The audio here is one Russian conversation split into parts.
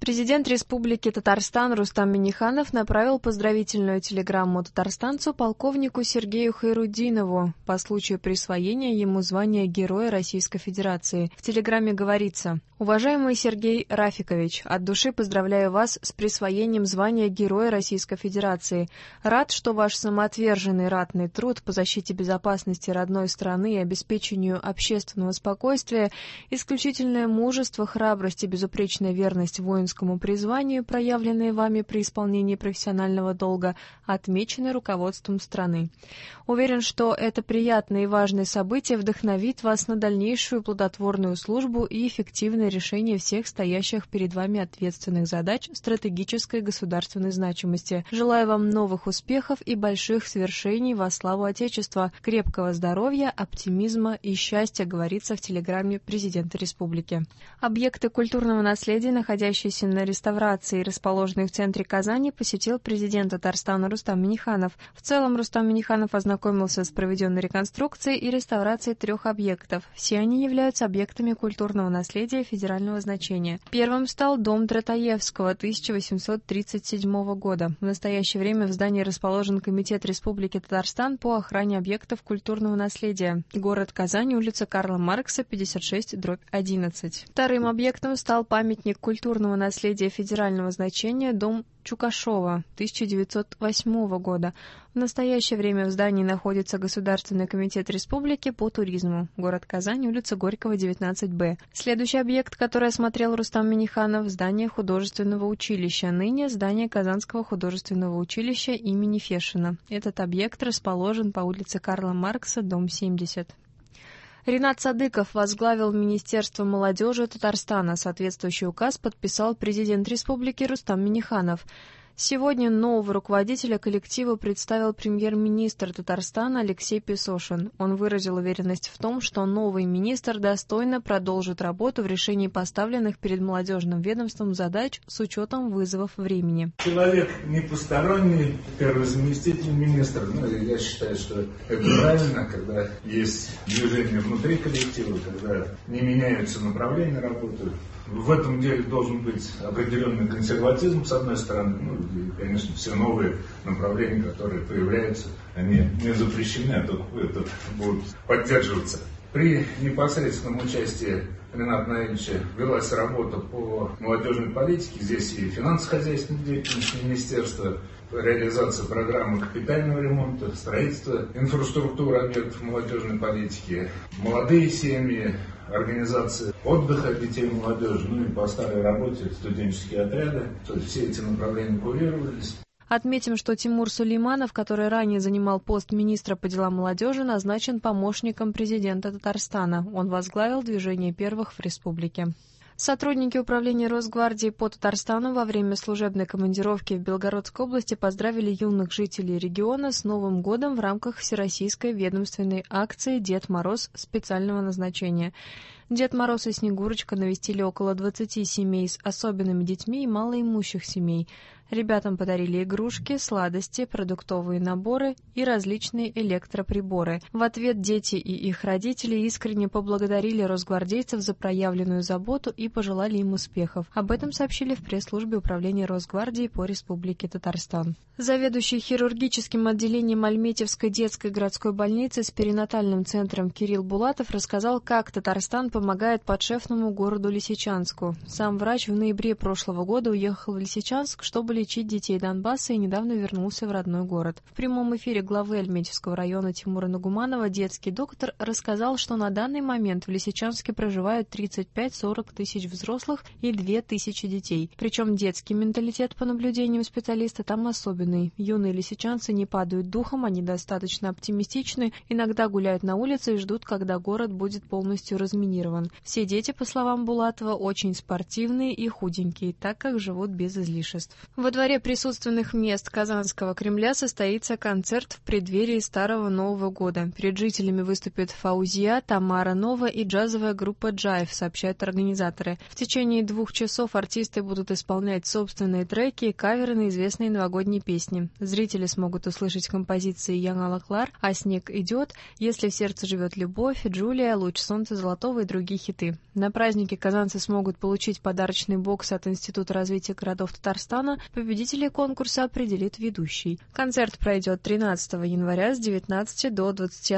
Президент Республики Татарстан Рустам Минниханов направил поздравительную телеграмму татарстанцу полковнику Сергею Хайруддинову по случаю присвоения ему звания Героя Российской Федерации. В телеграмме говорится: «Уважаемый Сергей Рафикович, от души поздравляю вас с присвоением звания Героя Российской Федерации. Рад, что ваш самоотверженный ратный труд по защите безопасности родной страны и обеспечению общественного спокойствия, исключительное мужество, храбрость и безупречная верность воинскому призванию, проявленные вами при исполнении профессионального долга, отмечены руководством страны. Уверен, что это приятное и важное событие вдохновит вас на дальнейшую плодотворную службу и эффективное решение всех стоящих перед вами ответственных задач стратегической государственной значимости. Желаю вам новых успехов и больших свершений во славу Отечества, крепкого здоровья, оптимизма и счастья», говорится в телеграмме президента республики. Объекты культурного наследия, находящиеся на реставрации и расположенные в центре Казани, посетил президент Татарстана Рустам Минниханов. В целом Рустам Минниханов ознакомился с проведенной реконструкцией и реставрацией 3 объектов. Все они являются объектами культурного наследия федерального значения. Первым стал дом Тратаевского 1837 года. В настоящее время в здании расположен Комитет Республики Татарстан по охране объектов культурного наследия. Город Казань, улица Карла Маркса, 56/11. Вторым объектом стал памятник культурного наследия федерального значения дом Чукашова 1908 года. В настоящее время в здании находится Государственный комитет республики по туризму. Город Казань, улица Горького, 19Б. Следующий объект, который осмотрел Рустам Минниханов, здание художественного училища, ныне здание Казанского художественного училища имени Фешина. Этот объект расположен по улице Карла Маркса, дом 70. Ринат Садыков возглавил Министерство молодежи Татарстана. Соответствующий указ подписал президент республики Рустам Минниханов. Сегодня нового руководителя коллектива представил премьер-министр Татарстана Алексей Песошин. Он выразил уверенность в том, что новый министр достойно продолжит работу в решении поставленных перед молодежным ведомством задач с учетом вызовов времени. Человек не посторонний, первый заместитель министра. Я считаю, что это правильно, когда есть движение внутри коллектива, когда не меняются направления работы. В этом деле должен быть определенный консерватизм, с одной стороны, и, конечно, все новые направления, которые появляются, они не запрещены, а только будут поддерживаться. При непосредственном участии Рената Наилевича велась работа по молодежной политике, здесь и финансово-хозяйственная деятельность министерства, реализация программы капитального ремонта, строительство инфраструктуры объектов молодежной политики, молодые семьи, организация отдыха детей и молодежи, и по старой работе студенческие отряды. То есть все эти направления курировались. Отметим, что Тимур Сулейманов, который ранее занимал пост министра по делам молодежи, назначен помощником президента Татарстана. Он возглавил движение первых в республике. Сотрудники управления Росгвардии по Татарстану во время служебной командировки в Белгородской области поздравили юных жителей региона с Новым годом в рамках всероссийской ведомственной акции «Дед Мороз» специального назначения. Дед Мороз и Снегурочка навестили около 20 семей с особенными детьми и малоимущих семей. Ребятам подарили игрушки, сладости, продуктовые наборы и различные электроприборы. В ответ дети и их родители искренне поблагодарили росгвардейцев за проявленную заботу и пожелали им успехов. Об этом сообщили в пресс-службе управления Росгвардии по Республике Татарстан. Заведующий хирургическим отделением Альметьевской детской городской больницы с перинатальным центром Кирилл Булатов рассказал, как Татарстан помогает подшефному городу Лисичанску. Сам врач в ноябре прошлого года уехал в Лисичанск, чтобы лечить детей Донбасса и недавно вернулся в родной город. В прямом эфире главы Альметьевского района Тимура Нагуманова детский доктор рассказал, что на данный момент в Лисичанске проживают 35-40 тысяч взрослых и 2000 детей. Причем детский менталитет, по наблюдениям специалиста, там особенный. Юные лисичанцы не падают духом, они достаточно оптимистичны, иногда гуляют на улице и ждут, когда город будет полностью разминирован. Все дети, по словам Булатова, очень спортивные и худенькие, так как живут без излишеств. Во дворе присутственных мест Казанского Кремля состоится концерт в преддверии Старого Нового года. Перед жителями выступят Фаузия, Тамара Нова и джазовая группа «Джайв», сообщают организаторы. В течение 2 часов артисты будут исполнять собственные треки и каверы на известные новогодние песни. Зрители смогут услышать композиции Ян Алаклар, «А снег идет», «Если в сердце живет любовь», «Джулия», «Луч солнца золотого» и другие. другие хиты. На празднике казанцы смогут получить подарочный бокс от Института развития городов Татарстана. Победителей конкурса определит ведущий. Концерт пройдет 13 января с 19 до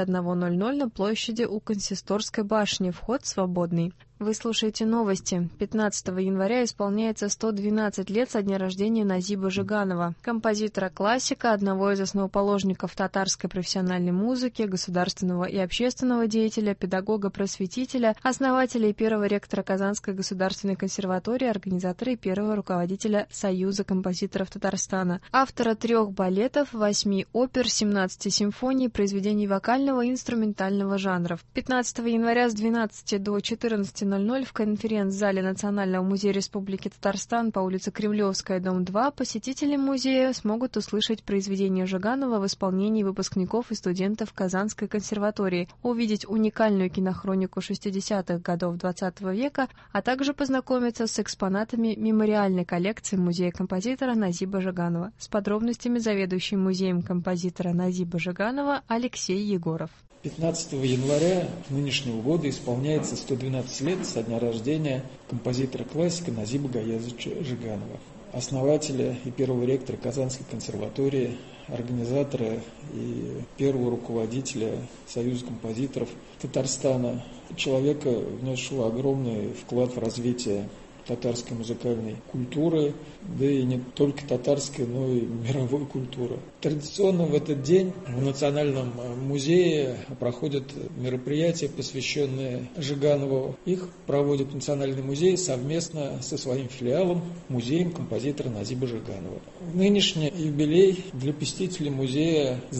21:00 на площади у Консисторской башни. Вход свободный. Вы слушаете новости. 15 января исполняется 112 лет со дня рождения Назиба Жиганова, композитора-классика, одного из основоположников татарской профессиональной музыки, государственного и общественного деятеля, педагога-просветителя, основателя и первого ректора Казанской государственной консерватории, организатора и первого руководителя Союза композиторов Татарстана, автора 3 балетов, 8 опер, 17 симфоний, произведений вокального и инструментального жанров. 15 января с 12 до 14:00 в конференц-зале Национального музея Республики Татарстан по улице Кремлевская, дом 2, посетители музея смогут услышать произведения Жиганова в исполнении выпускников и студентов Казанской консерватории, увидеть уникальную кинохронику 60-х годов XX века, а также познакомиться с экспонатами мемориальной коллекции музея-композитора Назиба Жиганова. С подробностями заведующий музеем композитора Назиба Жиганова Алексей Егоров. 15 января нынешнего года исполняется 112 лет со дня рождения композитора-классика Назиба Гаязовича Жиганова, основателя и первого ректора Казанской консерватории, организатора и первого руководителя Союза композиторов Татарстана, человека, внесшего огромный вклад в развитие татарской музыкальной культуры, да и не только татарской, но и мировой культуры. Традиционно в этот день в Национальном музее проходят мероприятия, посвященные Жиганову. Их проводит Национальный музей совместно со своим филиалом, музеем композитора Назиба Жиганова. Нынешний юбилей для посетителей музея с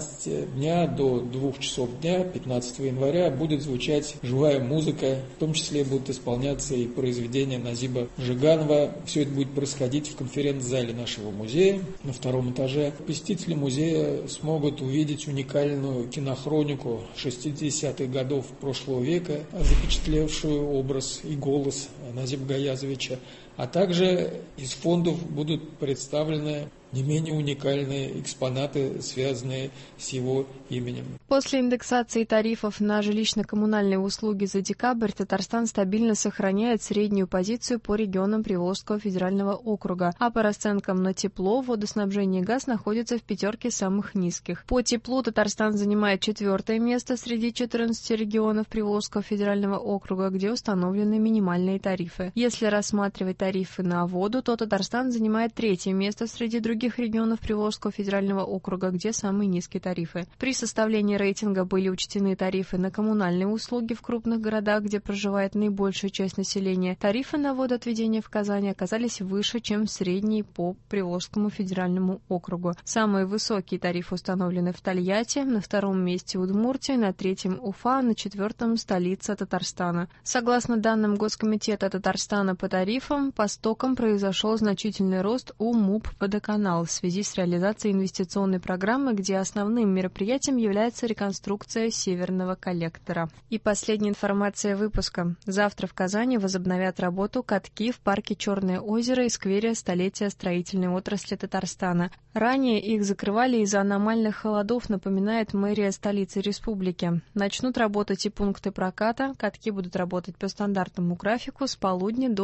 12 дня до 2 часов дня, 15 января, будет звучать живая музыка, в том числе будут исполняться и произведения Назиба Жиганова. Все это будет происходить в конференц-зале нашего музея на 2 этаже. Посетители музея смогут увидеть уникальную кинохронику 60-х годов прошлого века, запечатлевшую образ и голос Назиба Гаязовича, а также из фондов будут представлены не менее уникальные экспонаты, связанные с его именем. После индексации тарифов на жилищно-коммунальные услуги за декабрь Татарстан стабильно сохраняет среднюю позицию по регионам Приволжского федерального округа, а по расценкам на тепло, водоснабжение и газ находится в пятерке самых низких. По теплу Татарстан занимает 4-е место среди 14 регионов Приволжского федерального округа, где установлены минимальные тарифы. Если рассматривать тарифы на воду, то Татарстан занимает 3-е место среди других регионов Приволжского федерального округа, где самые низкие тарифы. При составлении рейтинга были учтены тарифы на коммунальные услуги в крупных городах, где проживает наибольшая часть населения. Тарифы на водоотведение в Казани оказались выше, чем средние по Приволжскому федеральному округу. Самые высокие тарифы установлены в Тольятти, на 2-м месте Удмуртия, на 3-м Уфа, на 4-м столица Татарстана. Согласно данным Госкомитета Татарстана по тарифам, по стокам произошел значительный рост у МУП «Водоканал» в связи с реализацией инвестиционной программы, где основным мероприятием является реконструкция северного коллектора. И последняя информация выпуска. Завтра в Казани возобновят работу катки в парке Черное озеро и сквере столетия строительной отрасли Татарстана. Ранее их закрывали из-за аномальных холодов, напоминает мэрия столицы республики. Начнут работать и пункты проката. Катки будут работать по стандартному графику с полудня до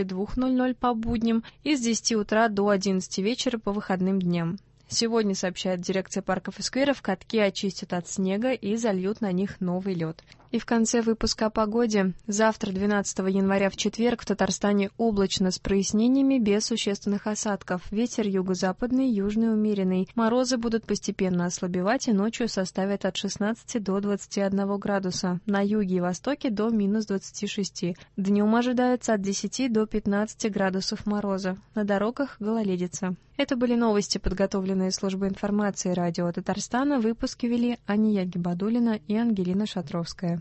22:00 по будням и с 10 утра до 11 вечера по выходным дням. Сегодня, сообщает дирекция парков и скверов, катки очистят от снега и зальют на них новый лед. И в конце выпуска о погоде. Завтра, 12 января, в четверг, в Татарстане облачно с прояснениями, без существенных осадков. Ветер юго-западный, южный умеренный. Морозы будут постепенно ослабевать и ночью составят от 16 до 21 градуса. На юге и востоке до минус 26. Днем ожидается от 10 до 15 градусов мороза. На дорогах гололедица. Это были новости, подготовленные службой информации радио Татарстана. Выпуски вели Ания Гибадуллина и Ангелина Шатровская.